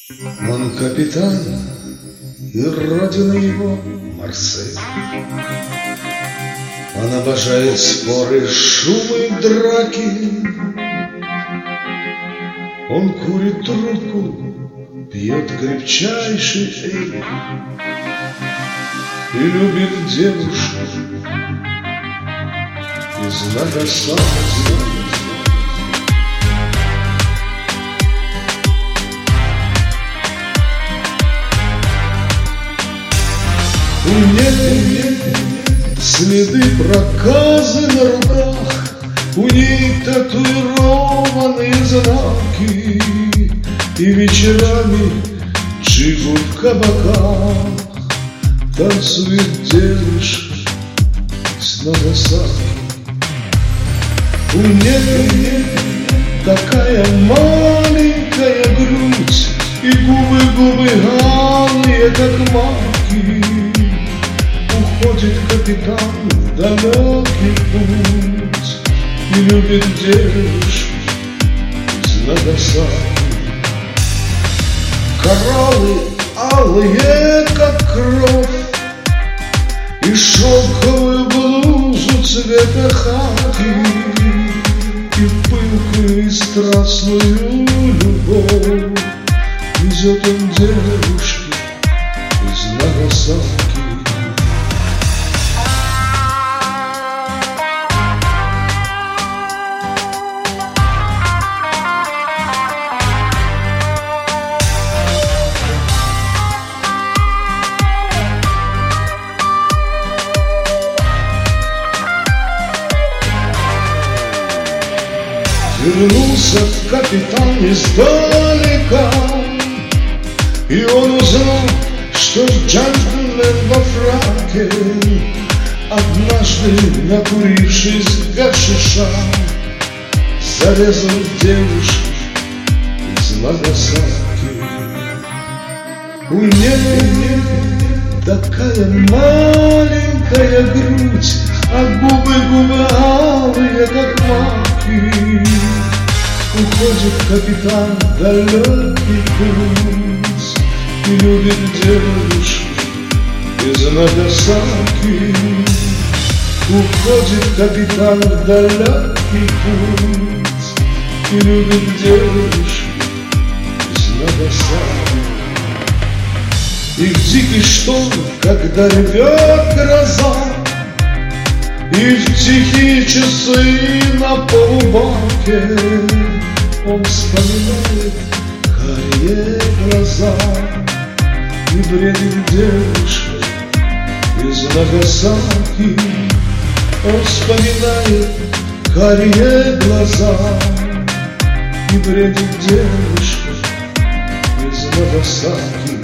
Он капитан, и родина его Марсель. Он обожает споры, шумы, драки. Он курит трубку, пьет крепчайший эль и любит девушку из Нагасаки. У них следы проказы на руках, у них татуированные знаки, и вечерами джигу в кабаках танцует девушка с Нагасаки. У них такая маленькая грудь и губы алые, как маки. Уходит капитан в далекий путь и любит девушку из Нагасаки. Кораллы алые, как кровь, и шелковую блузу цвета хаки, и пылкую и страстную любовь везет он девушке из Нагасаки. Вернулся капитан издалека, и он узнал, что джентльмен во фраке, однажды накурившись гашиша, зарезал девушку из Нагасаки. У нее такая маленькая грудь, а губы алые, как маки. Уходит капитан в далекий путь и любит девушку из Нагасаки. Уходит капитан в далекий путь и любит девушку из Нагасаки. И в дикий шторм, когда рвет гроза, и в тихие часы на полубанке он вспоминает карие глаза и бредит девушкой из Нагасаки. Он вспоминает карие глаза и бредит девушкой из Нагасаки.